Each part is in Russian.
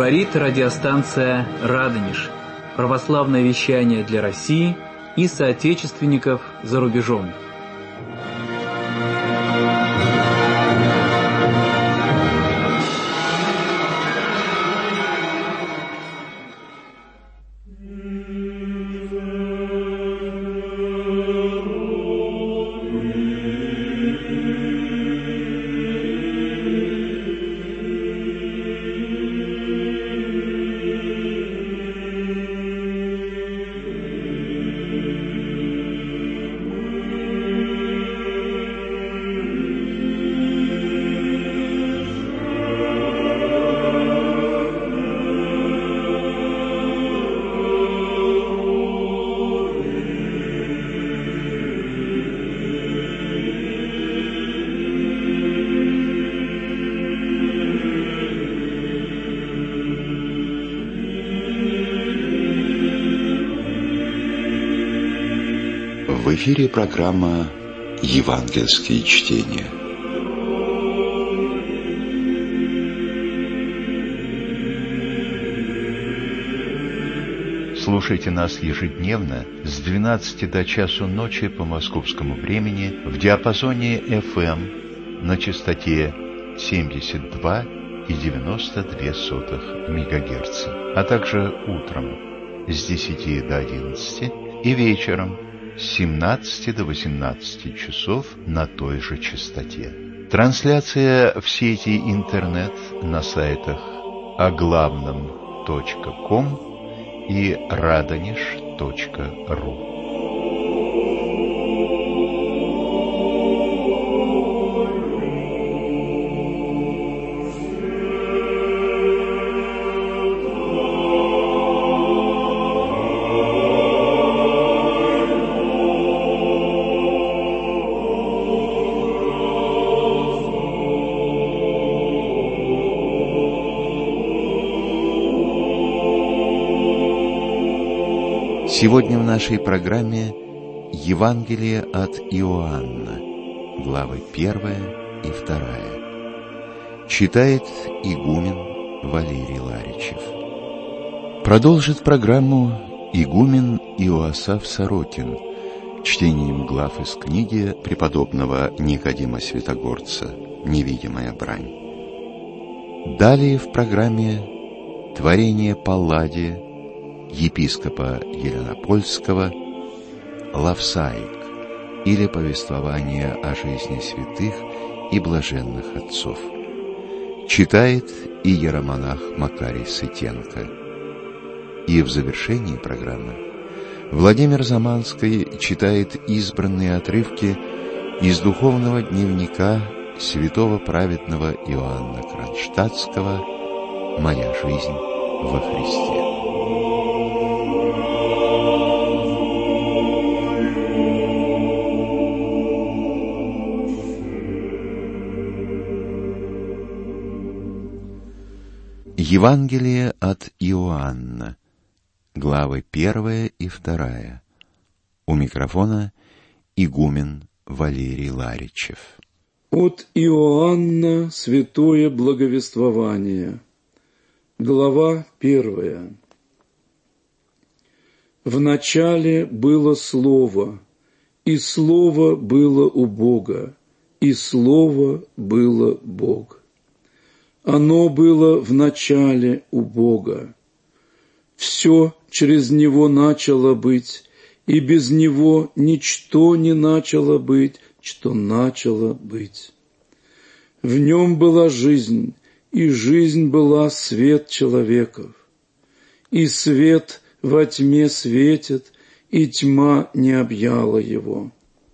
Говорит радиостанция «Радонеж». Православное вещание для России и соотечественников за рубежом. В эфире программа «Евангельские чтения». Слушайте нас ежедневно с 12 до часу ночи по московскому времени в диапазоне FM на частоте 72,92 МГц, а также утром с 10 до 11 и вечером с 17 до 18 часов на той же частоте. Трансляция в сети интернет на сайтах оглавном.ком и radonеж.ру. Сегодня в нашей программе Евангелие от Иоанна, главы 1 и 2. Читает игумен Валерий Ларичев. Продолжит программу игумен Иоасаф Сорокин чтением глав из книги преподобного Никодима Святогорца «Невидимая брань». Далее в программе творение Палладия епископа Еленопольского «Лавсаик» или повествование о жизни святых и блаженных отцов. Читает иеромонах Макарий Сытенко. И в завершении программы Владимир Заманский читает избранные отрывки из духовного дневника святого праведного Иоанна Кронштадтского «Моя жизнь во Христе». Евангелие от Иоанна, главы 1 и 2. У микрофона игумен Валерий Ларичев. От Иоанна святое благовествование, глава 1. В начале было Слово, и Слово было у Бога, и Слово было Бог. Оно было в начале у Бога. Все через Него начало быть, и без Него ничто не начало быть, что начало быть. В Нем была жизнь, и жизнь была свет человеков. И свет во тьме светит, и тьма не объяла Его.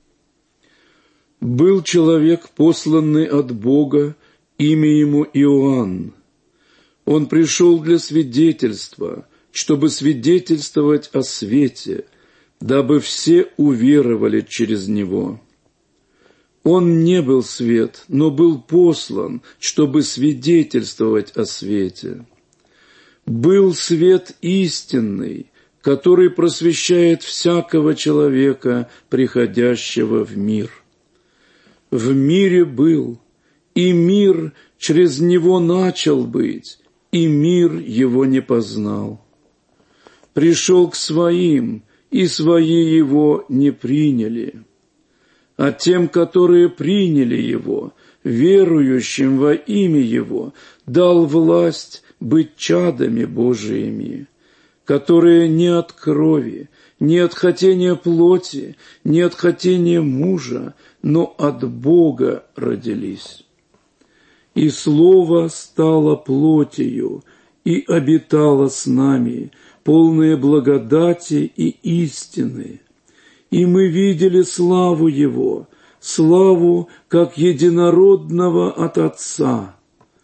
Был человек, посланный от Бога, имя ему Иоанн. Он пришел для свидетельства, чтобы свидетельствовать о свете, дабы все уверовали через него. Он не был свет, но был послан, чтобы свидетельствовать о свете. Был свет истинный, который просвещает всякого человека, приходящего в мир. В мире был, и мир через него начал быть, и мир его не познал. Пришел к своим, и свои его не приняли. А тем, которые приняли его, верующим во имя его, дал власть быть чадами Божиими, которые не от крови, не от хотения плоти, не от хотения мужа, но от Бога родились. И Слово стало плотью и обитало с нами, полное благодати и истины. И мы видели славу Его, славу как единородного от Отца.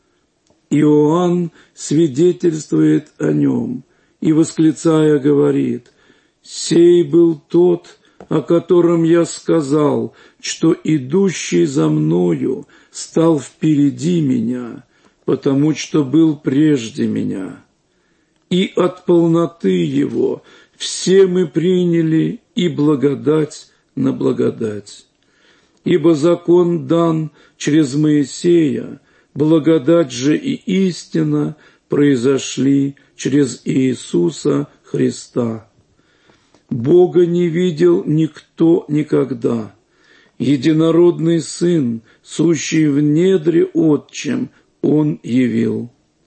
Иоанн свидетельствует о Нем и, восклицая, говорит: «Сей был тот, о котором я сказал, что идущий за мною стал впереди меня, потому что был прежде меня. И от полноты Его все мы приняли и благодать на благодать. Ибо закон дан через Моисея, благодать же и истина произошли через Иисуса Христа. Бога не видел никто никогда. Единородный Сын, сущий в недре Отчим, Он явил».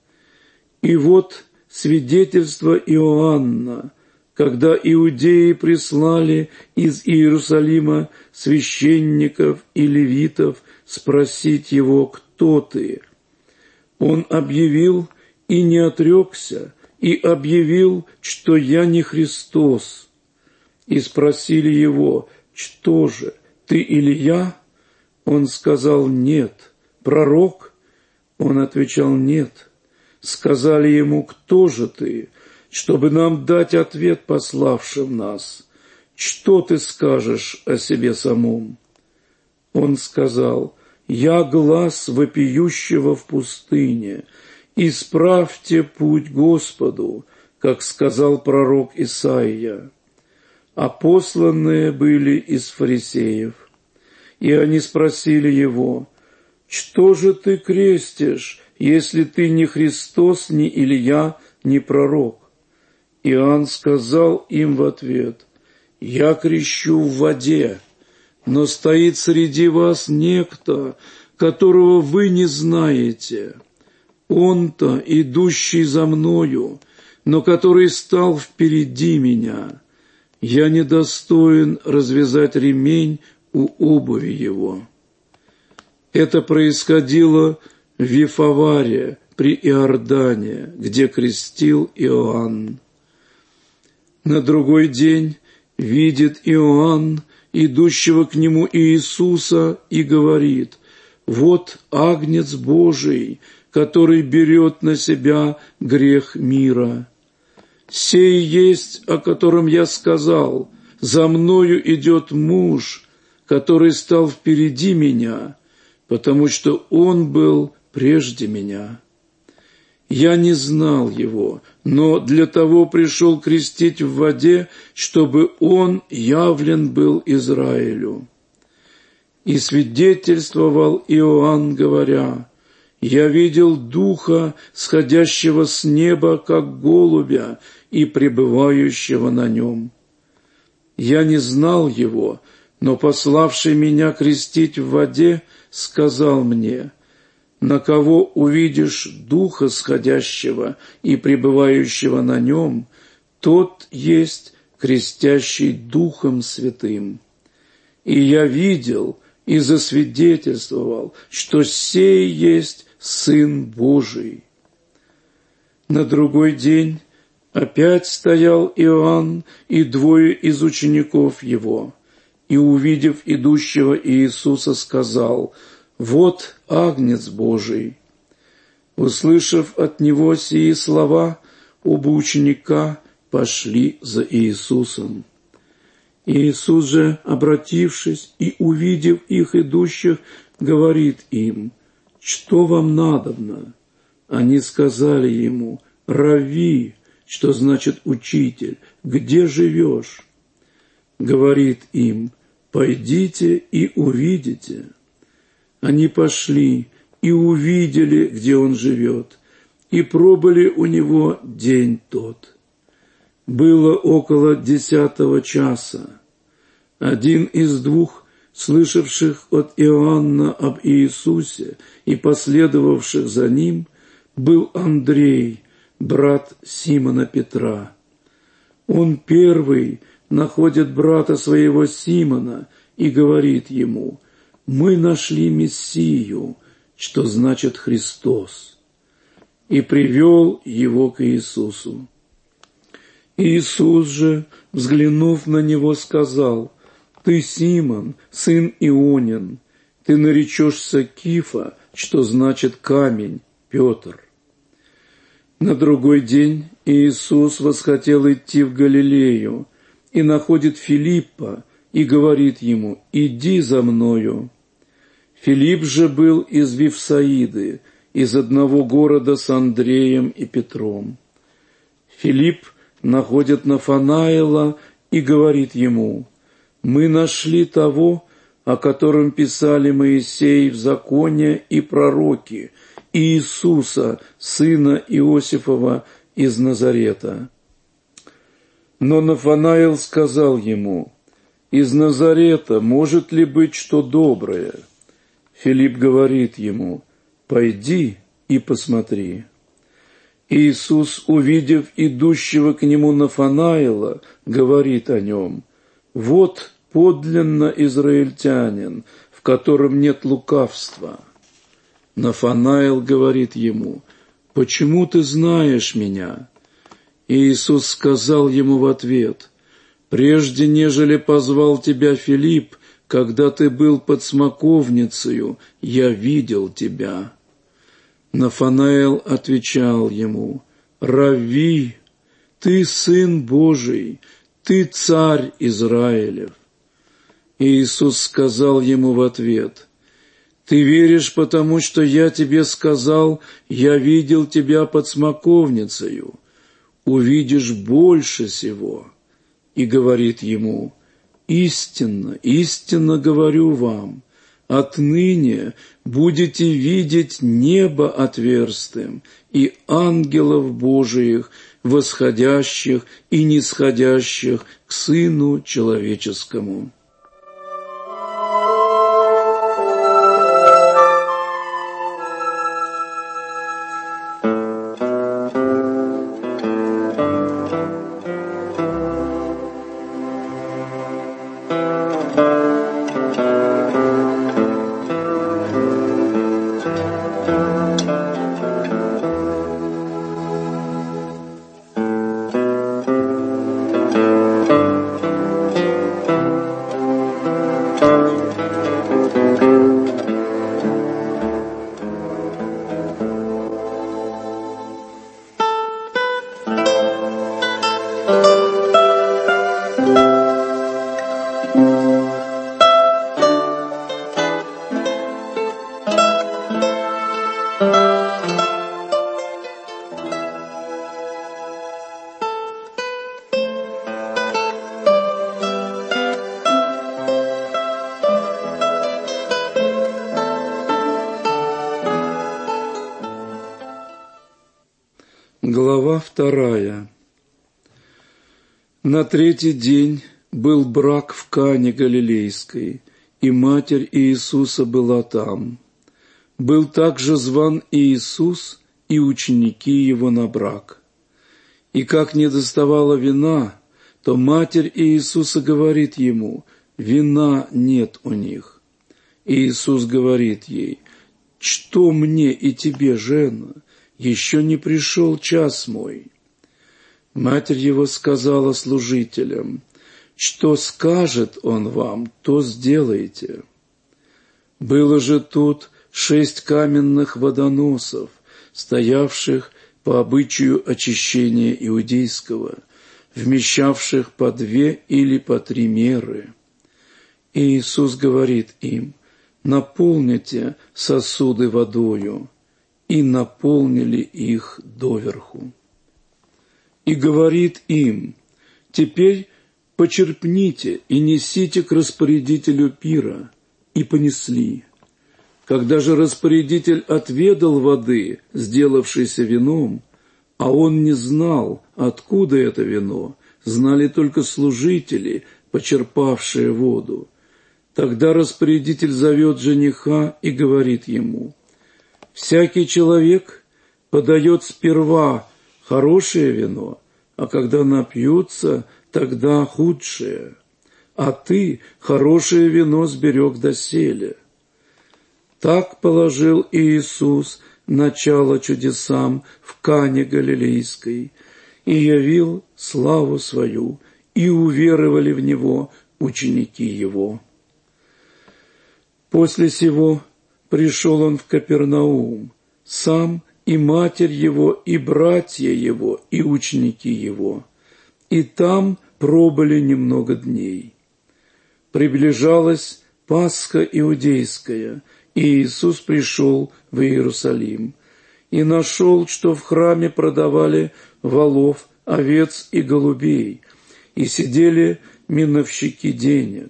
И вот свидетельство Иоанна, когда иудеи прислали из Иерусалима священников и левитов спросить его: «Кто ты?». Он объявил и не отрекся, и объявил, что «я не Христос». И спросили его: «Что же, ты Илия?» Он сказал: «Нет». «Пророк?» Он отвечал: «Нет». Сказали ему: «Кто же ты?» Чтобы нам дать ответ пославшим нас. «Что ты скажешь о себе самом?» Он сказал: «Я глас вопиющего в пустыне. Исправьте путь Господу, как сказал пророк Исаия». А посланные были из фарисеев. И они спросили его: «Что же ты крестишь, если ты не Христос, ни Илия, ни пророк?» Иоанн сказал им в ответ: «Я крещу в воде, но стоит среди вас некто, которого вы не знаете. Он-то, идущий за мною, но который стал впереди меня. Я недостоин развязать ремень у обуви его». Это происходило в Вифаваре при Иордане, где крестил Иоанн. На другой день видит Иоанн идущего к нему Иисуса и говорит: «Вот Агнец Божий, который берет на себя грех мира. Сей есть, о котором я сказал: за мною идет муж, который стал впереди меня, потому что он был прежде меня. Я не знал его, но для того пришел крестить в воде, чтобы он явлен был Израилю». И свидетельствовал Иоанн, говоря: «Я видел Духа, сходящего с неба, как голубя, и пребывающего на нем. Я не знал его, но пославший меня крестить в воде сказал мне: на кого увидишь Духа сходящего и пребывающего на нем, тот есть крестящий Духом Святым. И я видел и засвидетельствовал, что сей есть Сын Божий». На другой день опять стоял Иоанн и двое из учеников его, и, увидев идущего Иисуса, сказал: «Вот Агнец Божий». Услышав от него сии слова, оба ученика пошли за Иисусом. Иисус же, обратившись и увидев их идущих, говорит им: «Что вам надобно?» Они сказали ему: «Равви», что значит «учитель», «где живешь?» Говорит им: «Пойдите и увидите». Они пошли и увидели, где он живет, и пробыли у него день тот. Было около 10 часа. Один из двух, слышавших от Иоанна об Иисусе и последовавших за ним, был Андрей, брат Симона Петра. Он первый находит брата своего Симона и говорит ему: «Мы нашли Мессию», что значит Христос, и привел его к Иисусу. Иисус же, взглянув на него, сказал: «Ты, Симон, сын Ионин, ты наречешься Кифа, что значит камень, Петр». На другой день Иисус восхотел идти в Галилею и находит Филиппа и говорит ему: «Иди за мною». Филипп же был из Вифсаиды, из одного города с Андреем и Петром. Филипп находит Нафанаила и говорит ему: «Мы нашли того, о котором писали Моисей в законе и пророки, Иисуса, сына Иосифова из Назарета». Но Нафанаил сказал ему: «Из Назарета может ли быть что доброе?» Филипп говорит ему: «Пойди и посмотри». Иисус, увидев идущего к нему Нафанаила, говорит о нем: «Вот подлинно израильтянин, в котором нет лукавства». Нафанаил говорит ему: «Почему ты знаешь меня?» Иисус сказал ему в ответ: «Прежде нежели позвал тебя Филипп, когда ты был под смоковницею, я видел тебя». Нафанаил отвечал ему: «Равви, ты Сын Божий, ты Царь Израилев». Иисус сказал ему в ответ: «Ты веришь, потому что я тебе сказал, я видел тебя под смоковницею? Увидишь больше сего». И говорит ему: «Истинно, истинно говорю вам, отныне будете видеть небо отверстым и ангелов Божиих, восходящих и нисходящих к Сыну Человеческому». Глава 2. На третий день был брак в Кане Галилейской, и матерь Иисуса была там. Был также зван Иисус и ученики его на брак. И как не доставало вина, то матерь Иисуса говорит ему: «Вина нет у них». Иисус говорит ей: «Что мне и тебе, жена? Еще не пришел час мой». Матерь его сказала служителям: «Что скажет он вам, то сделайте». Было же тут 6 каменных водоносов, стоявших по обычаю очищения иудейского, вмещавших по 2 или по 3 меры. И Иисус говорит им: «Наполните сосуды водою». И наполнили их доверху. И говорит им: «Теперь почерпните и несите к распорядителю пира». И понесли. Когда же распорядитель отведал воды, сделавшейся вином, а он не знал, откуда это вино, знали только служители, почерпавшие воду. Тогда распорядитель зовет жениха и говорит ему: «Всякий человек подает сперва хорошее вино, а когда напьются, тогда худшее. А ты хорошее вино сберег доселе». Так положил Иисус начало чудесам в Кане Галилейской и явил славу свою, и уверовали в Него ученики Его. После сего пришел Он в Капернаум, сам и матерь Его, и братья Его, и ученики Его, и там пробыли немного дней. Приближалась Пасха иудейская, и Иисус пришел в Иерусалим и нашел, что в храме продавали волов, овец и голубей, и сидели миновщики денег.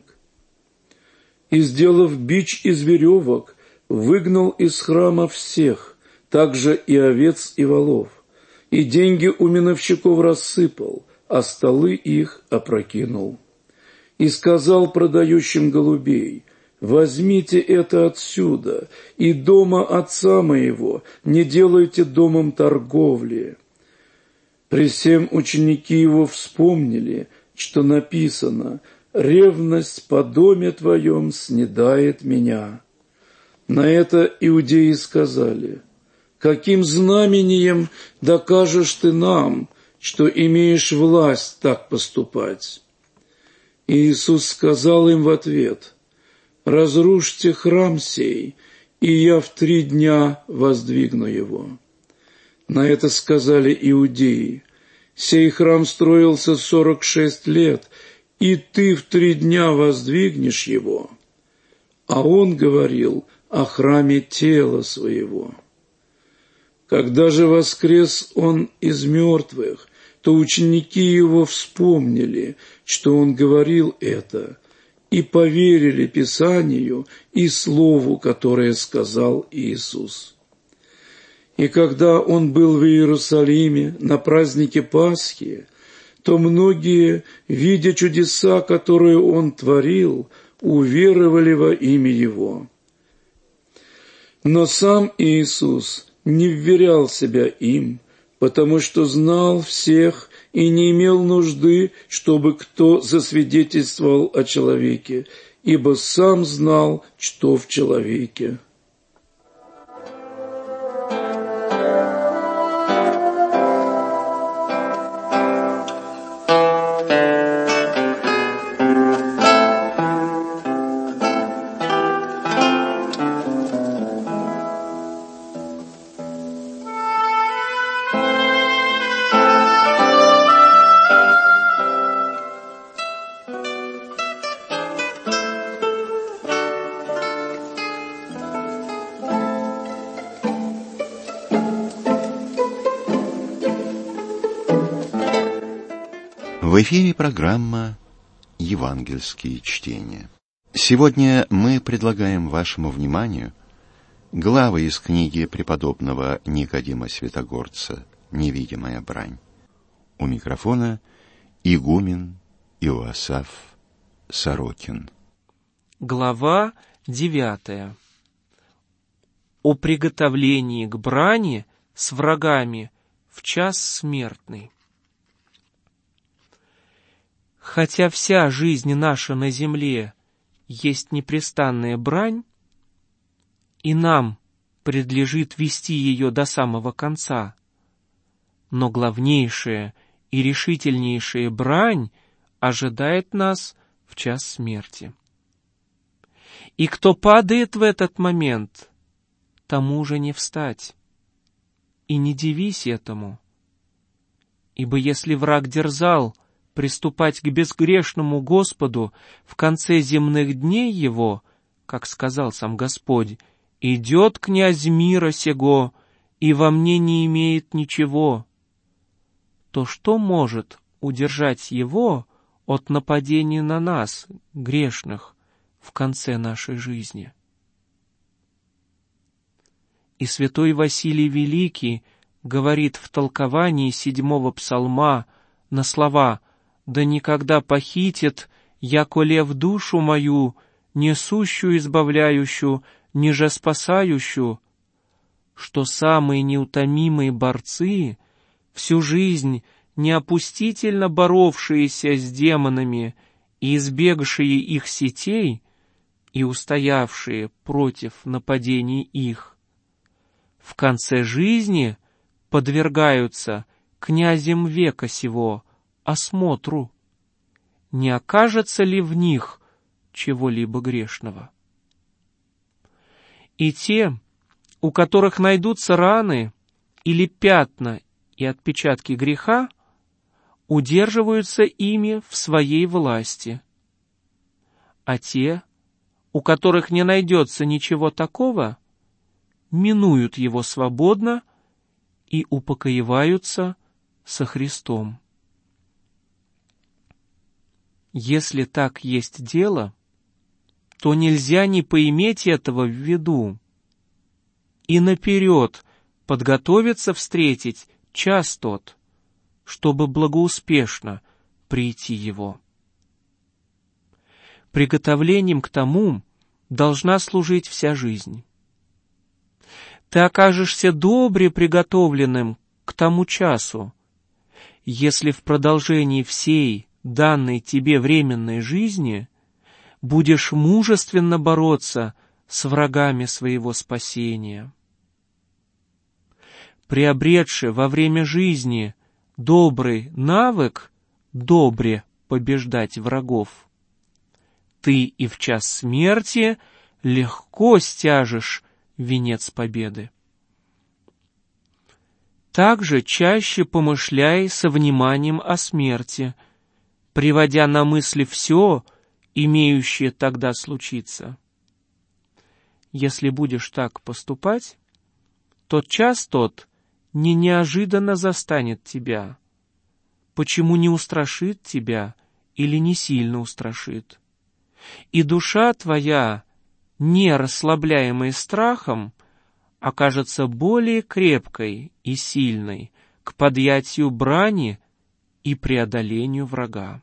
И, сделав бич из веревок, выгнал из храма всех, также и овец и волов, и деньги у миновщиков рассыпал, а столы их опрокинул. И сказал продающим голубей: «Возьмите это отсюда, и дома отца моего не делайте домом торговли». При сем ученики его вспомнили, что написано: «Ревность по доме твоем снедает меня». На это иудеи сказали: «Каким знамением докажешь ты нам, что имеешь власть так поступать?» И Иисус сказал им в ответ: «Разрушьте храм сей, и я в 3 дня воздвигну его». На это сказали иудеи: «Сей храм строился 46 лет, и ты в 3 дня воздвигнешь его». А он говорил о храме тела своего. Когда же воскрес он из мертвых, то ученики его вспомнили, что он говорил это, и поверили Писанию и слову, которое сказал Иисус. И когда он был в Иерусалиме на празднике Пасхи, то многие, видя чудеса, которые он творил, уверовали во имя его. Но сам Иисус не вверял себя им, потому что знал всех и не имел нужды, чтобы кто засвидетельствовал о человеке, ибо сам знал, что в человеке. В эфире программа «Евангельские чтения». Сегодня мы предлагаем вашему вниманию главы из книги преподобного Никодима Святогорца «Невидимая брань». У микрофона игумен Иоасаф Сорокин. Глава 9. О приготовлении к брани с врагами в час смертный. Хотя вся жизнь наша на земле есть непрестанная брань, и нам предлежит вести ее до самого конца, но главнейшая и решительнейшая брань ожидает нас в час смерти. И кто падает в этот момент, тому уже не встать. И не дивись этому, ибо если враг дерзал приступать к безгрешному Господу в конце земных дней его, как сказал сам Господь: «Идет князь мира сего, и во мне не имеет ничего», то что может удержать его от нападения на нас, грешных, в конце нашей жизни? И святой Василий Великий говорит в толковании 7-го псалма на слова «Да никогда похитит, яко лев душу мою, несущую избавляющую, ниже спасающую», что самые неутомимые борцы, всю жизнь неопустительно боровшиеся с демонами и избегшие их сетей и устоявшие против нападений их, в конце жизни подвергаются князем века сего осмотру, не окажется ли в них чего-либо грешного. И те, у которых найдутся раны или пятна и отпечатки греха, удерживаются ими в своей власти. А те, у которых не найдется ничего такого, минуют его свободно и упокоиваются со Христом. Если так есть дело, то нельзя не поиметь этого в виду и наперед подготовиться встретить час тот, чтобы благоуспешно прийти его. Приготовлением к тому должна служить вся жизнь. Ты окажешься добре приготовленным к тому часу, если в продолжении всей данной тебе временной жизни будешь мужественно бороться с врагами своего спасения. Приобретши во время жизни добрый навык добре побеждать врагов, ты и в час смерти легко стяжешь венец победы. Также чаще помышляй со вниманием о смерти, приводя на мысли все, имеющее тогда случиться. Если будешь так поступать, то час тот не неожиданно застанет тебя, почему не устрашит тебя или не сильно устрашит. И душа твоя, не расслабляемая страхом, окажется более крепкой и сильной к подъятию брани и преодолению врага.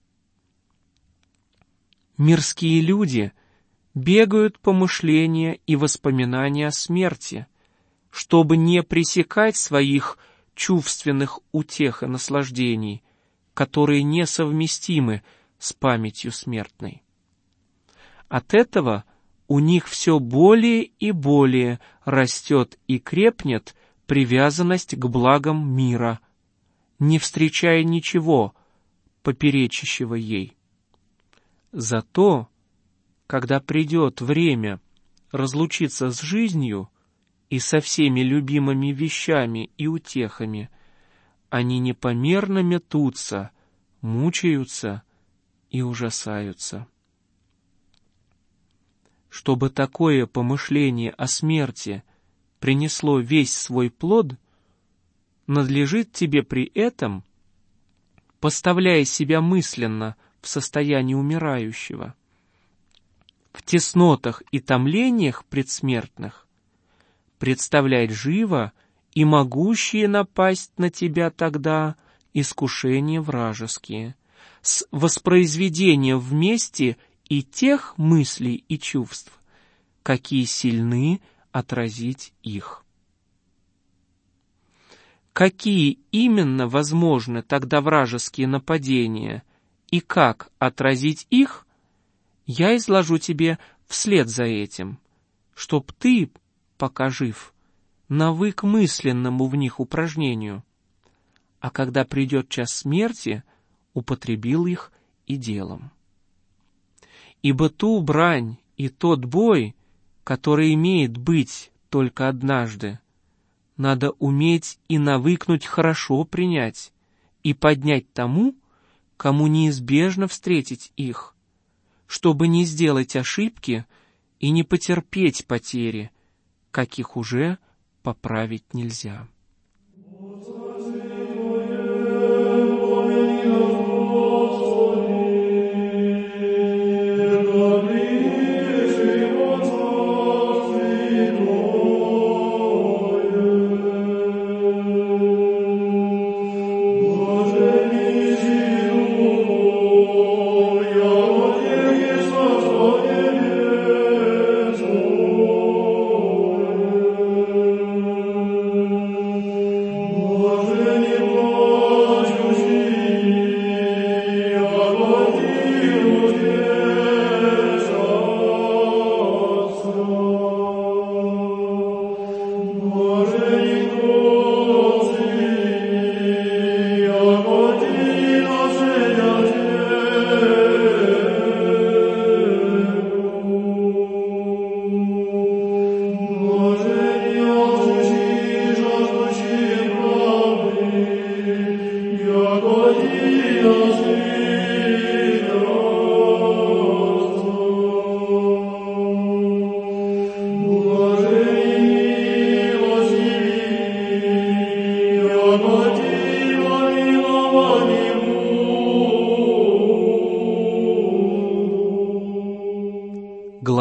Мирские люди бегают помышления и воспоминания о смерти, чтобы не пресекать своих чувственных утех и наслаждений, которые несовместимы с памятью смертной. От этого у них все более и более растет и крепнет привязанность к благам мира, не встречая ничего, поперечащего ей. Зато, когда придет время разлучиться с жизнью и со всеми любимыми вещами и утехами, они непомерно метутся, мучаются и ужасаются. Чтобы такое помышление о смерти принесло весь свой плод, надлежит тебе при этом, поставляя себя мысленно в состоянии умирающего, в теснотах и томлениях предсмертных, представлять живо и могущие напасть на тебя тогда искушения вражеские, с воспроизведением вместе и тех мыслей и чувств, какие сильны отразить их. Какие именно возможны тогда вражеские нападения и как отразить их, я изложу тебе вслед за этим, чтоб ты, пока жив, навык мысленному в них упражнению, а когда придет час смерти, употребил их и делом. Ибо ту брань и тот бой, который имеет быть только однажды, надо уметь и навыкнуть хорошо принять и поднять тому, кому неизбежно встретить их, чтобы не сделать ошибки и не потерпеть потери, каких уже поправить нельзя.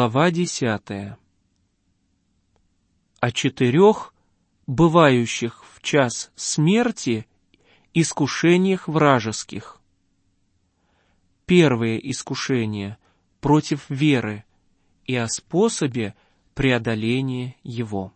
Глава 10. О 4 бывающих в час смерти искушениях вражеских. Первое искушение против веры и о способе преодоления его.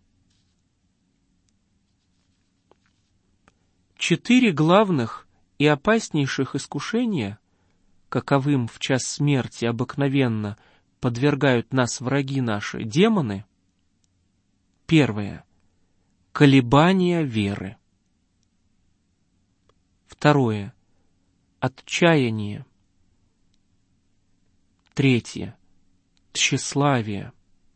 4 главных и опаснейших искушения, каковым в час смерти обыкновенно подвергают нас враги наши, демоны. Первое. Колебания веры. Второе. Отчаяние. Третье. Тщеславие.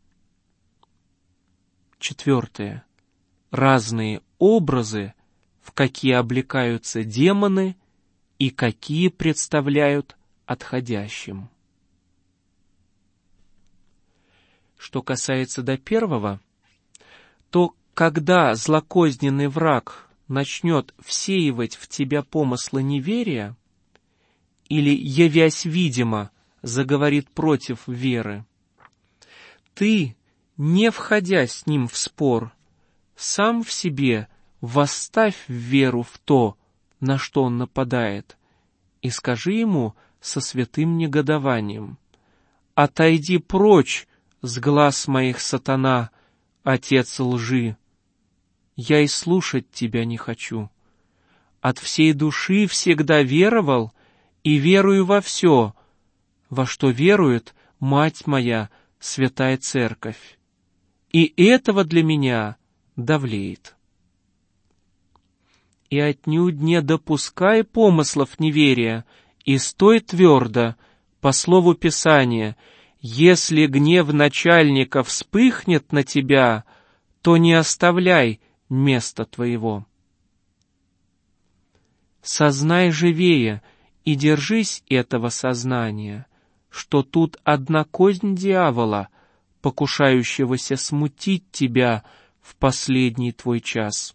Четвертое. Разные образы, в какие облекаются демоны и какие представляют отходящим. Что касается до первого, то когда злокозненный враг начнет всеивать в тебя помыслы неверия или, явясь видимо, заговорит против веры, ты, не входя с ним в спор, сам в себе восставь веру в то, на что он нападает, и скажи ему со святым негодованием: «Отойди прочь с глаз моих, сатана, отец лжи! Я и слушать тебя не хочу. От всей души всегда веровал и верую во все, во что верует мать моя, святая церковь. И этого для меня довлеет. И отнюдь не допускай помыслов неверия, и стой твердо, по слову Писания: если гнев начальника вспыхнет на тебя, то не оставляй места твоего. Сознай живее и держись этого сознания, что тут одна кознь дьявола, покушающегося смутить тебя в последний твой час.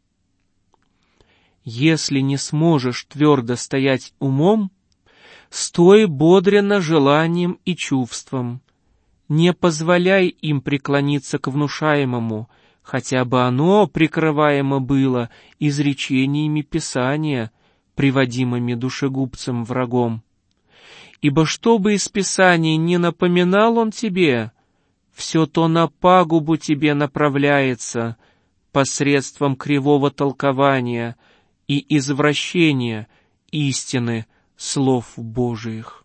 Если не сможешь твердо стоять умом, стой бодренно желанием и чувством. Не позволяй им преклониться к внушаемому, хотя бы оно прикрываемо было изречениями Писания, приводимыми душегубцем-врагом. Ибо что бы из Писаний не напоминал он тебе, все то на пагубу тебе направляется посредством кривого толкования и извращения истины слов Божиих.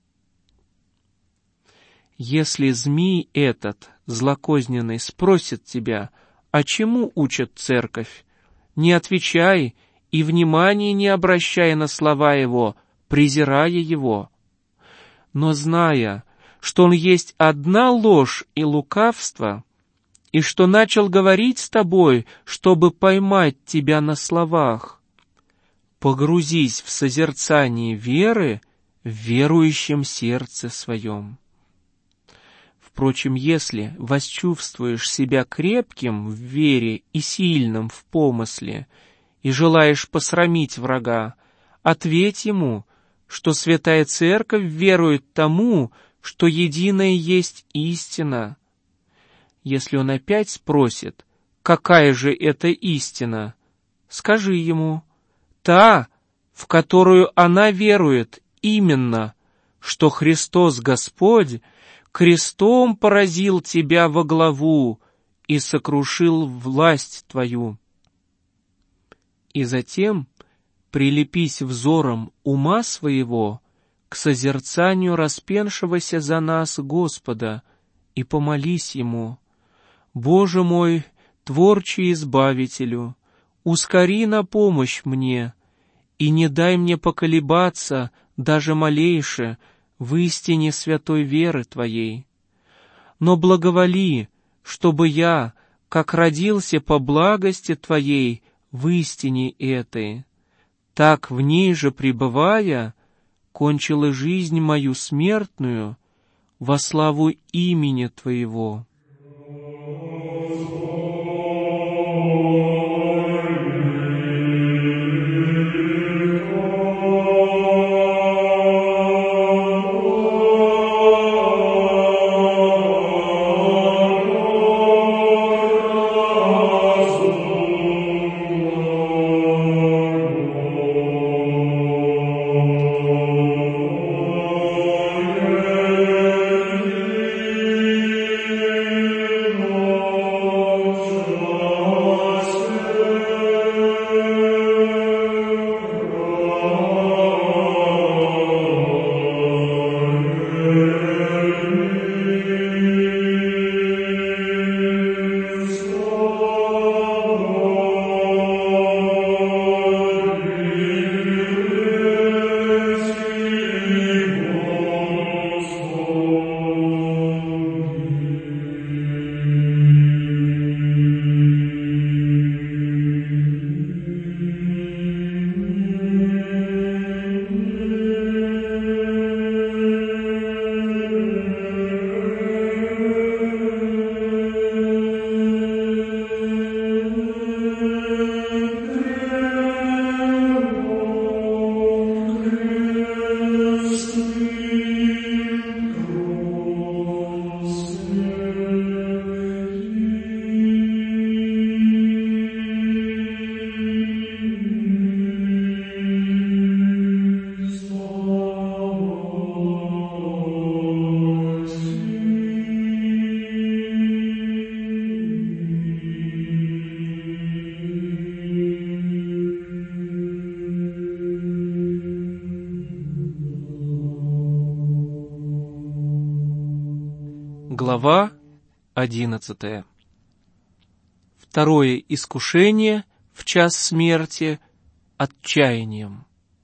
Если змей этот, злокозненный, спросит тебя, а чему учат церковь, не отвечай и внимания не обращай на слова его, презирая его. Но зная, что он есть одна ложь и лукавство, и что начал говорить с тобой, чтобы поймать тебя на словах, погрузись в созерцание веры в верующем сердце своем. Впрочем, если восчувствуешь себя крепким в вере и сильным в помысле, и желаешь посрамить врага, ответь ему, что Святая Церковь верует тому, что единое есть истина. Если он опять спросит, какая же это истина, скажи ему: та, в которую она верует, именно, что Христос Господь крестом поразил тебя во главу и сокрушил власть твою. И затем прилепись взором ума своего к созерцанию распеншегося за нас Господа и помолись Ему: Боже мой, Творче Избавителю, ускори на помощь мне, и не дай мне поколебаться даже малейше в истине святой веры Твоей. Но благоволи, чтобы я, как родился по благости Твоей в истине этой, так в ней же пребывая, кончила жизнь мою смертную во славу имени Твоего. Глава 11. Второе искушение в час смерти отчаянием.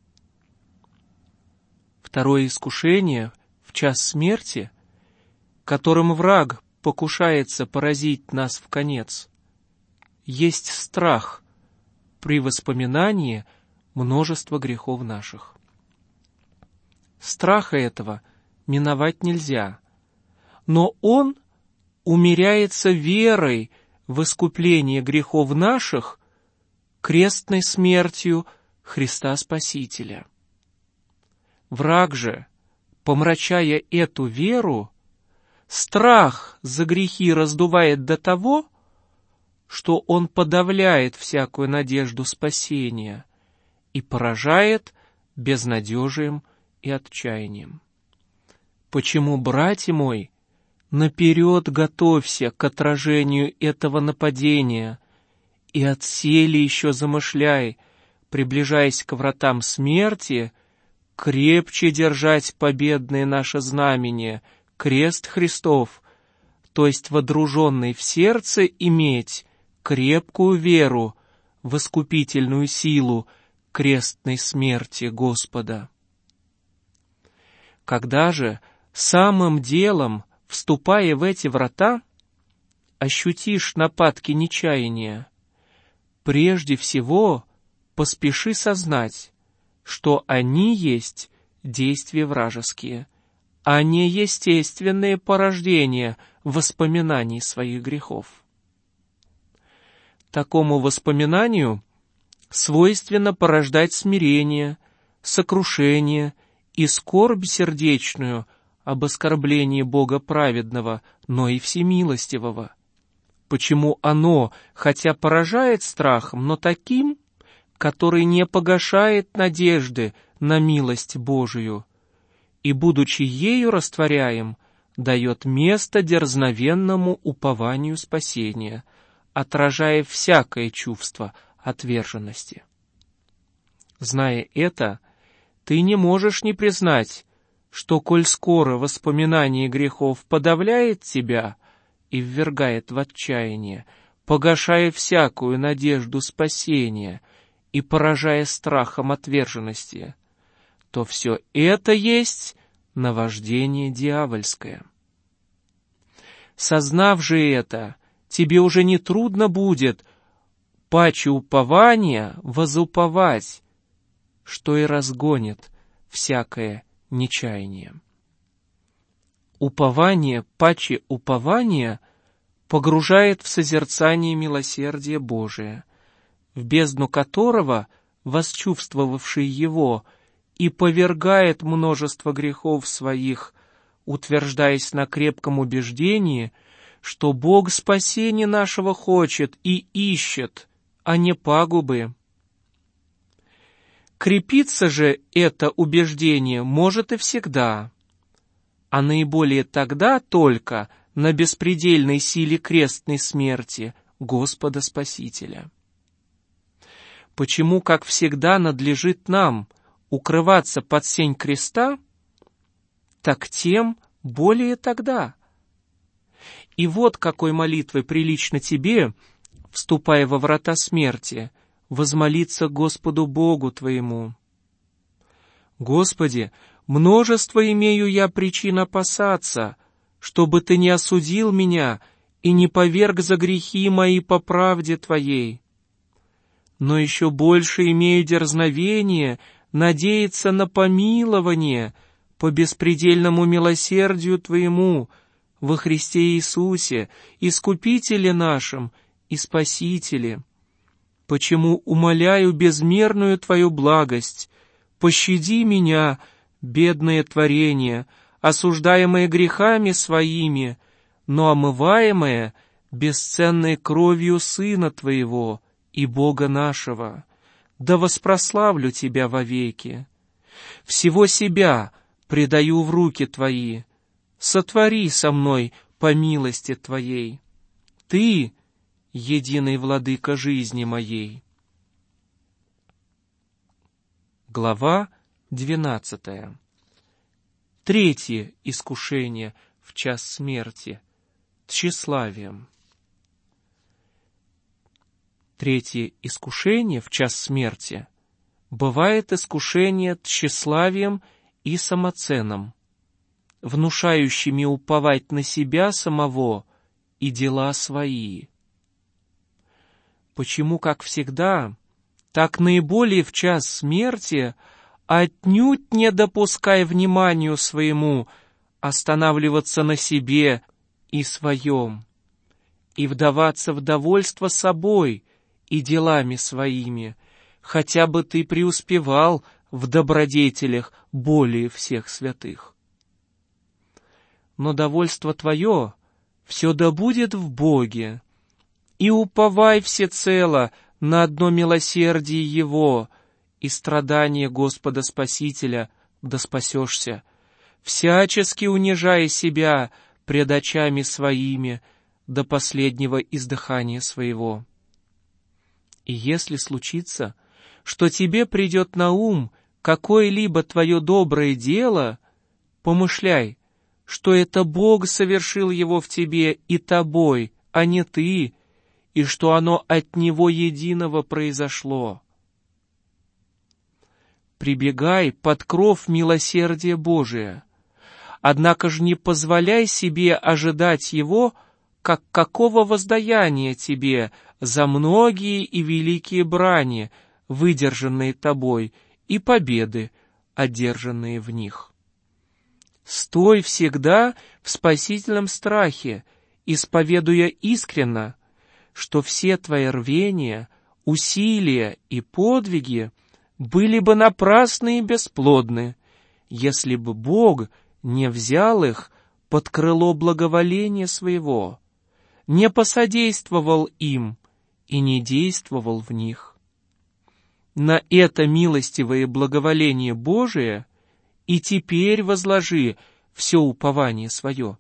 Второе искушение в час смерти, которым враг покушается поразить нас вконец, есть страх при воспоминании множества грехов наших. Страха этого миновать нельзя, но он умеряется верой в искупление грехов наших крестной смертью Христа Спасителя. Враг же, помрачая эту веру, страх за грехи раздувает до того, что он подавляет всякую надежду спасения и поражает безнадежием и отчаянием. Почему, братья мой, наперед готовься к отражению этого нападения и отселе еще замышляй, приближаясь к вратам смерти, крепче держать победное наше знамение, крест Христов, то есть водруженный в сердце иметь крепкую веру в искупительную силу крестной смерти Господа. Когда же самым делом, вступая в эти врата, ощутишь нападки нечаяния, прежде всего поспеши сознать, что они есть действия вражеские, а не естественные порождения воспоминаний своих грехов. Такому воспоминанию свойственно порождать смирение, сокрушение и скорбь сердечную об оскорблении Бога праведного, но и всемилостивого. Почему оно, хотя поражает страхом, но таким, который не погашает надежды на милость Божию, и, будучи ею растворяем, дает место дерзновенному упованию спасения, отражая всякое чувство отверженности. Зная это, ты не можешь не признать, что, коль скоро воспоминание грехов подавляет тебя и ввергает в отчаяние, погашая всякую надежду спасения и поражая страхом отверженности, то все это есть наваждение дьявольское. Сознав же это, тебе уже не трудно будет, паче упования, возуповать, что и разгонит всякое нечаяние. Упование паче упования погружает в созерцание милосердия Божия, в бездну которого, восчувствовавший его, и повергает множество грехов своих, утверждаясь на крепком убеждении, что Бог спасения нашего хочет и ищет, а не пагубы. Крепиться же это убеждение может и всегда, а наиболее тогда только на беспредельной силе крестной смерти Господа Спасителя. Почему, как всегда, надлежит нам укрываться под сень креста, так тем более тогда. И вот какой молитвой прилично тебе, вступая во врата смерти, возмолиться Господу Богу твоему. Господи, множество имею я причин опасаться, чтобы Ты не осудил меня и не поверг за грехи мои по правде Твоей. Но еще больше имею дерзновение надеяться на помилование по беспредельному милосердию Твоему во Христе Иисусе, Искупителе нашем и Спасителе. Почему умоляю безмерную Твою благость, пощади меня, бедное творение, осуждаемое грехами своими, но омываемое бесценной кровью Сына Твоего и Бога нашего. Да воспрославлю Тебя вовеки. Всего себя предаю в руки Твои. Сотвори со мной по милости Твоей. Ты — единый владыка жизни моей. Глава 12. Третье искушение в час смерти тщеславием. Третье искушение в час смерти бывает искушение тщеславием и самоценом, внушающими уповать на себя самого и дела свои. Почему, как всегда, так наиболее в час смерти отнюдь не допускай вниманию своему останавливаться на себе и своем, и вдаваться в довольство собой и делами своими, хотя бы ты преуспевал в добродетелях более всех святых. Но довольство твое все да будет в Боге, и уповай всецело на одно милосердие Его и страдание Господа Спасителя, да спасешься, всячески унижая себя пред очами своими до последнего издыхания своего. И если случится, что тебе придет на ум какое-либо твое доброе дело, помышляй, что это Бог совершил его в тебе и тобой, а не ты, и что оно от Него единого произошло. Прибегай под кров милосердия Божия, однако же не позволяй себе ожидать Его, как какого воздаяния тебе за многие и великие брани, выдержанные тобой, и победы, одержанные в них. Стой всегда в спасительном страхе, исповедуя искренно, что все твои рвения, усилия и подвиги были бы напрасны и бесплодны, если бы Бог не взял их под крыло благоволения своего, не посодействовал им и не действовал в них. На это милостивое благоволение Божие и теперь возложи все упование свое.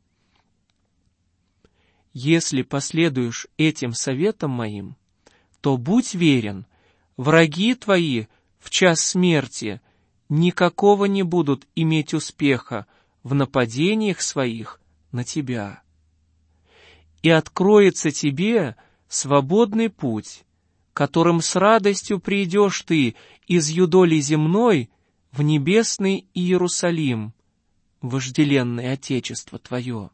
Если последуешь этим советам моим, то будь верен, враги твои в час смерти никакого не будут иметь успеха в нападениях своих на тебя. И откроется тебе свободный путь, которым с радостью придешь ты из юдоли земной в небесный Иерусалим, вожделенное Отечество твое.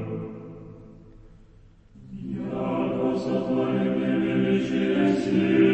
Через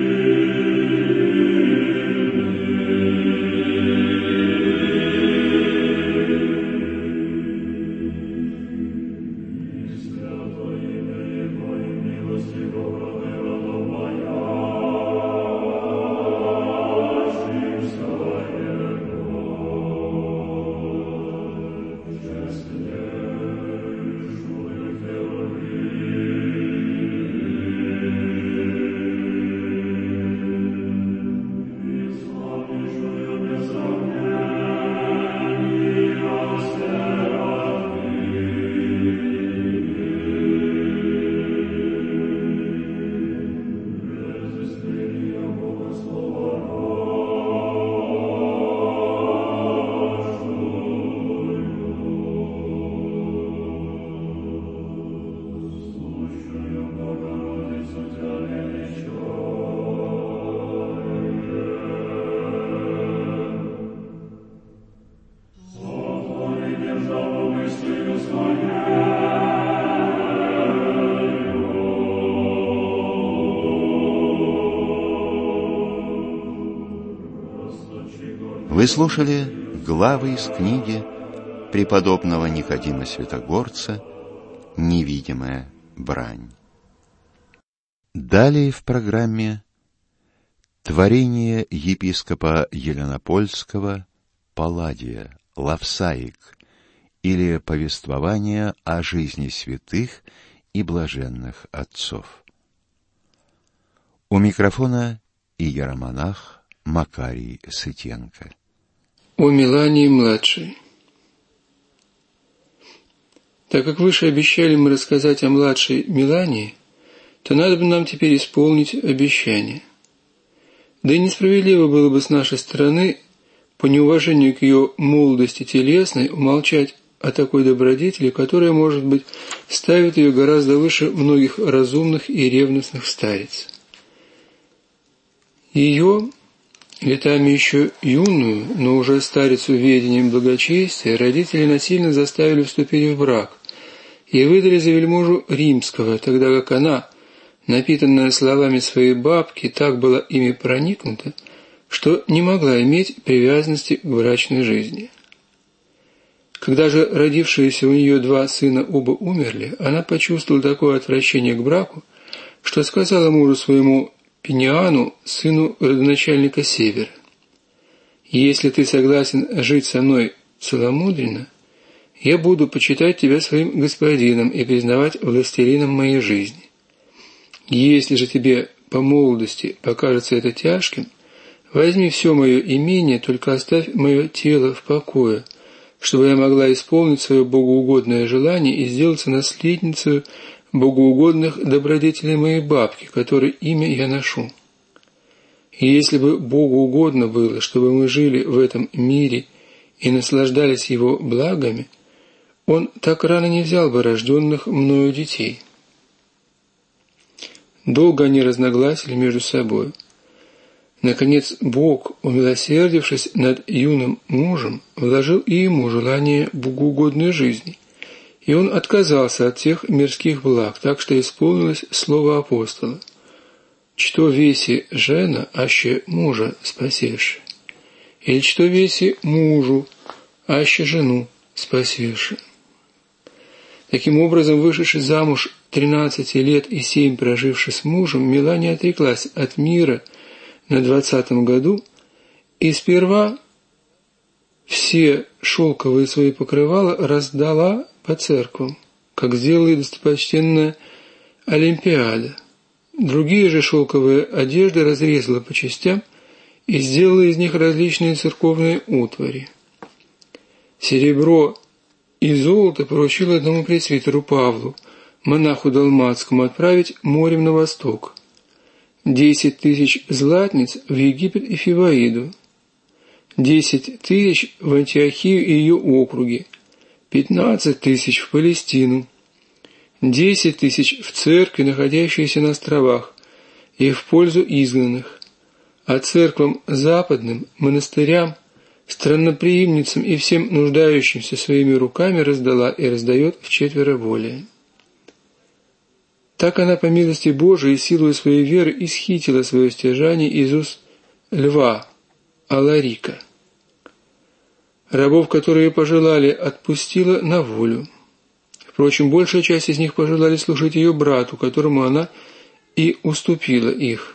Вы слушали главы из книги преподобного Никодима Святогорца «Невидимая брань». Далее в программе творение епископа Еленопольского Палладия «Лавсаик» или повествование о жизни святых и блаженных отцов. У микрофона иеромонах Макарий Сытенко. О Мелании-младшей. Так как выше обещали мы рассказать о младшей Мелании, то надо бы нам теперь исполнить обещание. Да и несправедливо было бы с нашей стороны, по неуважению к ее молодости телесной, умолчать о такой добродетели, которая, может быть, ставит ее гораздо выше многих разумных и ревностных стариц. Ее, летами еще юную, но уже старицу ведением благочестия, родители насильно заставили вступить в брак и выдали за вельможу римского, тогда как она, напитанная словами своей бабки, так была ими проникнута, что не могла иметь привязанности к брачной жизни. Когда же родившиеся у нее два сына оба умерли, она почувствовала такое отвращение к браку, что сказала мужу своему Пениану, сыну родоначальника Севера: «Если ты согласен жить со мной целомудренно, я буду почитать тебя своим господином и признавать властелином моей жизни. Если же тебе по молодости покажется это тяжким, возьми все мое имение, только оставь мое тело в покое, чтобы я могла исполнить свое богоугодное желание и сделаться наследницей богоугодных добродетелей моей бабки, которой имя я ношу. И если бы Богу угодно было, чтобы мы жили в этом мире и наслаждались его благами, он так рано не взял бы рожденных мною детей». Долго они разногласили между собой. Наконец Бог, умилосердившись над юным мужем, вложил и ему желание богоугодной жизни, и он отказался от тех мирских благ, так что исполнилось слово апостола: «Что веси жена, аще мужа спасешь, или что веси мужу, аще жену спасешь». Таким образом, вышедший замуж 13 лет и 7 проживший с мужем, Мелания отреклась от мира на 20-м году и сперва все шелковые свои покрывала раздала по церквам, как сделала и достопочтенная Олимпиада. Другие же шелковые одежды разрезала по частям и сделала из них различные церковные утвари. Серебро и золото поручила одному пресвитеру Павлу, монаху далматскому, отправить морем на восток, 10 000 златниц в Египет и Фиваиду, 10 000 в Антиохию и ее округи, 15 000 в Палестину, 10 000 в церкви, находящиеся на островах, и в пользу изгнанных, а церквам западным, монастырям, странноприимницам и всем нуждающимся своими руками раздала и раздает вчетверо более. Так она по милости Божией и силой своей веры исхитила свое стяжание из уст льва Аларика. Рабов, которые пожелали, отпустила на волю. Впрочем, большая часть из них пожелали служить ее брату, которому она и уступила их.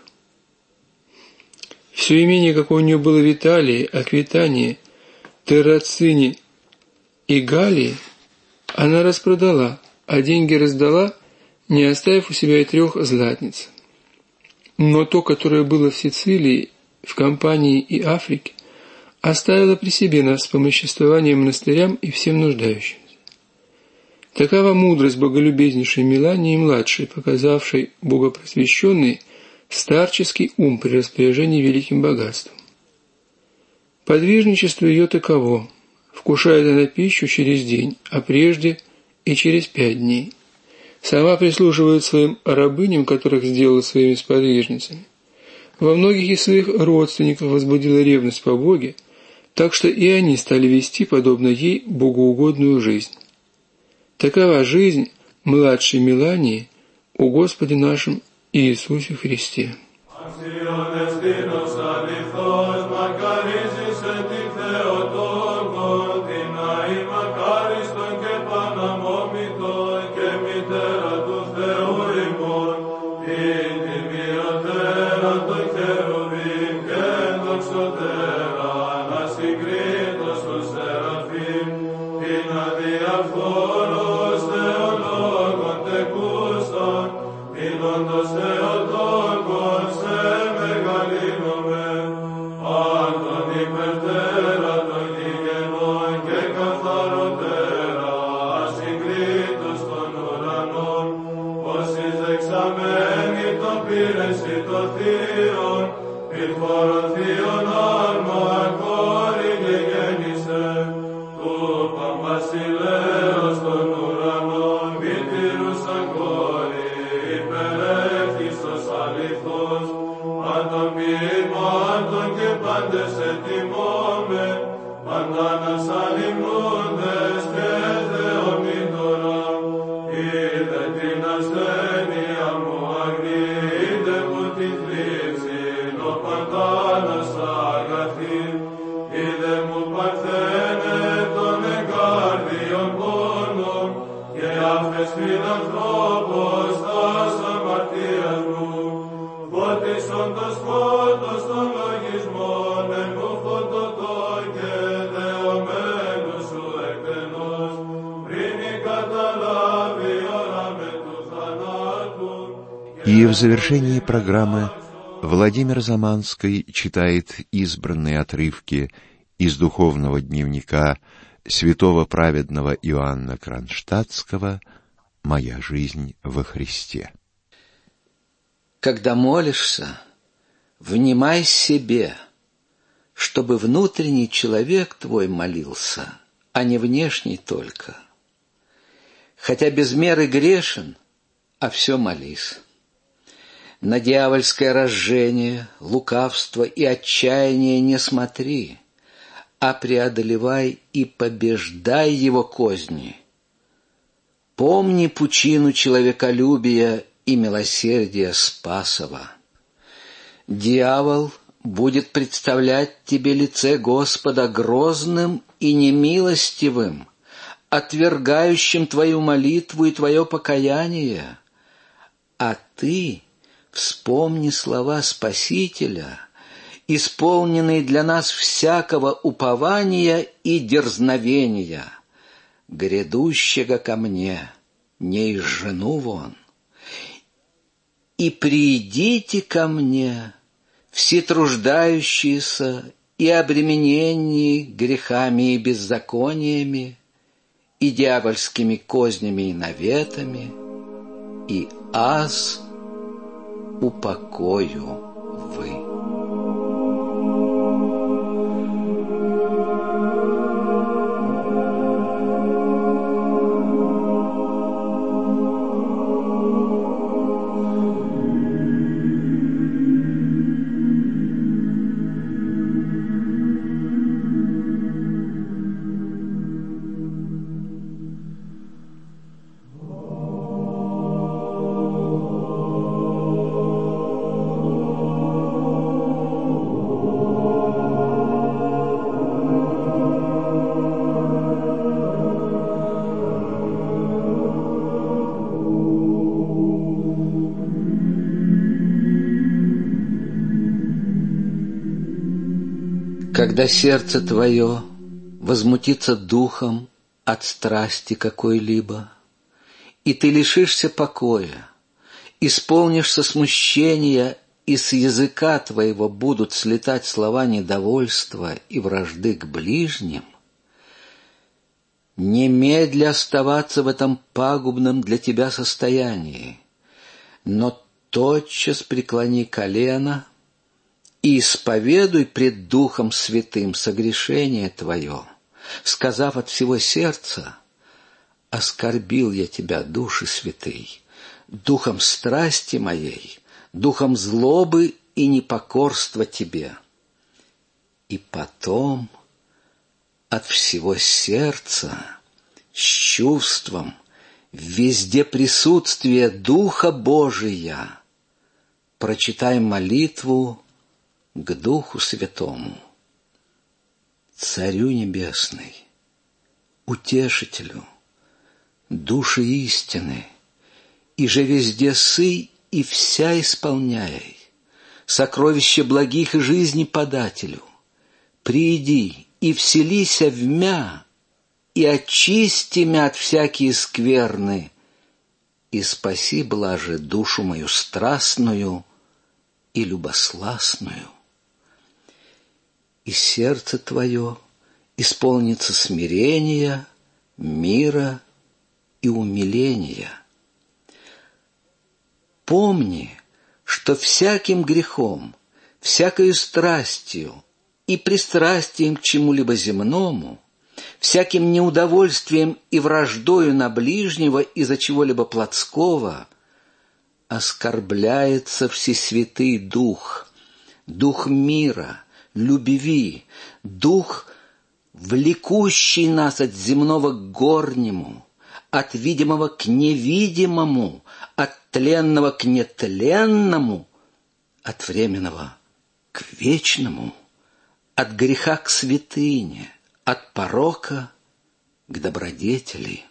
Все имение, какое у нее было в Италии, Аквитании, Террацине и Галлии, она распродала, а деньги раздала, не оставив у себя и 3 златниц. Но то, которое было в Сицилии, в Кампании и Африке, оставила при себе на вспомоществование монастырям и всем нуждающимся. Такова мудрость боголюбезнейшей Мелании младшей, показавшей богопросвещенный старческий ум при распоряжении великим богатством. Подвижничество ее таково: вкушает она пищу через день, а прежде и через 5 дней. Сама прислуживает своим рабыням, которых сделала своими сподвижницами. Во многих из своих родственников возбудила ревность по Боге, так что и они стали вести, подобно ей, богоугодную жизнь. Такова жизнь младшей Мелании у Господе нашем Иисусе Христе. И в завершении программы Владимир Заманский читает избранные отрывки из духовного дневника святого праведного Иоанна Кронштадтского «Моя жизнь во Христе». Когда молишься, внимай себе, чтобы внутренний человек твой молился, а не внешний только. Хотя без меры грешен, а все молись. На дьявольское разжение, лукавство и отчаяние не смотри, а преодолевай и побеждай его козни. Помни пучину человеколюбия и милосердия Спасова. Дьявол будет представлять тебе лице Господа грозным и немилостивым, отвергающим твою молитву и твое покаяние, а ты вспомни слова Спасителя, исполненные для нас всякого упования и дерзновения, грядущего ко мне, не изжену вон. И придите ко мне, все труждающиеся и обремененные грехами и беззакониями, и дьявольскими кознями и наветами, и аз упокою вы. Когда сердце твое возмутится духом от страсти какой-либо, и ты лишишься покоя, исполнишься смущения, и с языка твоего будут слетать слова недовольства и вражды к ближним, немедля оставаться в этом пагубном для тебя состоянии, но тотчас преклони колено и исповедуй пред Духом Святым согрешение твое, сказав от всего сердца: «Оскорбил я тебя, Души Святый, духом страсти моей, духом злобы и непокорства тебе». И потом от всего сердца, с чувством, везде присутствие Духа Божия, прочитай молитву к Духу Святому. Царю Небесный, Утешителю, Души истины, и же везде сый и вся исполняй, сокровище благих и жизни подателю, прииди и вселися в мя, и очисти мя от всякие скверны, и спаси, блаже, душу мою страстную и любосластную. И сердце твое исполнится смирения, мира и умиления. Помни, что всяким грехом, всякою страстью и пристрастием к чему-либо земному, всяким неудовольствием и враждою на ближнего из-за чего-либо плотского оскорбляется Всесвятый Дух, Дух мира, любви, Дух, влекущий нас от земного к горнему, от видимого к невидимому, от тленного к нетленному, от временного к вечному, от греха к святыне, от порока к добродетели.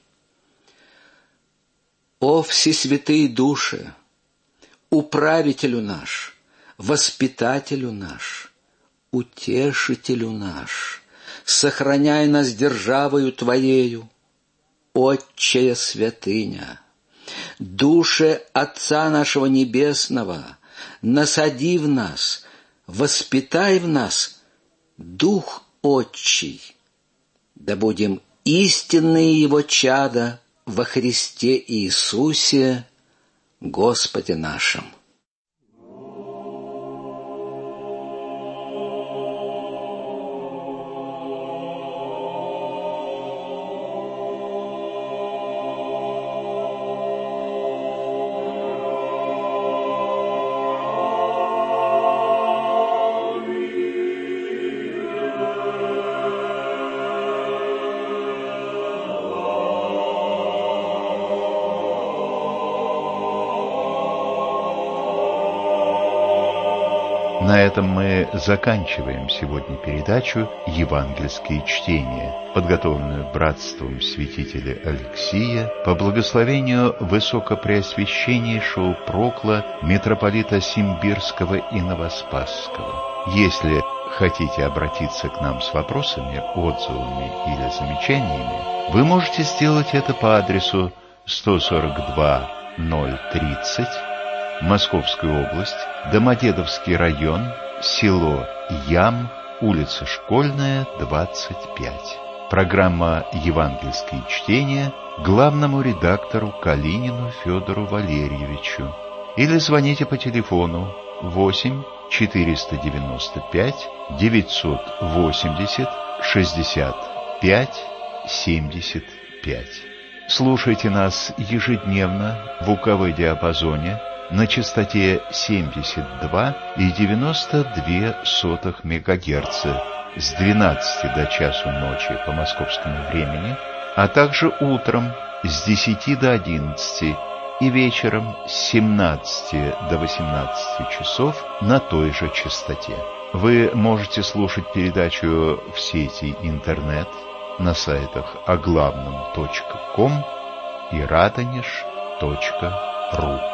О, всесвятые души, управителю наш, воспитателю наш, утешителю наш, сохраняй нас державою Твоею, Отчая святыня, душе Отца нашего Небесного, насади в нас, воспитай в нас Дух Отчий, да будем истинные Его чада во Христе Иисусе, Господе нашим. На этом мы заканчиваем сегодня передачу «Евангельские чтения», подготовленную братством святителя Алексия по благословению высокопреосвященнейшего прокла митрополита Симбирского и Новоспасского. Если хотите обратиться к нам с вопросами, отзывами или замечаниями, вы можете сделать это по адресу 142-030, Московская область, Домодедовский район, село Ям, улица Школьная, 25. Программа «Евангельские чтения» главному редактору Калинину Федору Валерьевичу. Или звоните по телефону 8 495 980 65 75. Слушайте нас ежедневно в УКВ-диапазоне на частоте 72,92 МГц с 12 до часу ночи по московскому времени, а также утром с 10 до 11 и вечером с 17 до 18 часов на той же частоте. Вы можете слушать передачу в сети интернет на сайтах оглавном.ком и радонеж.ру.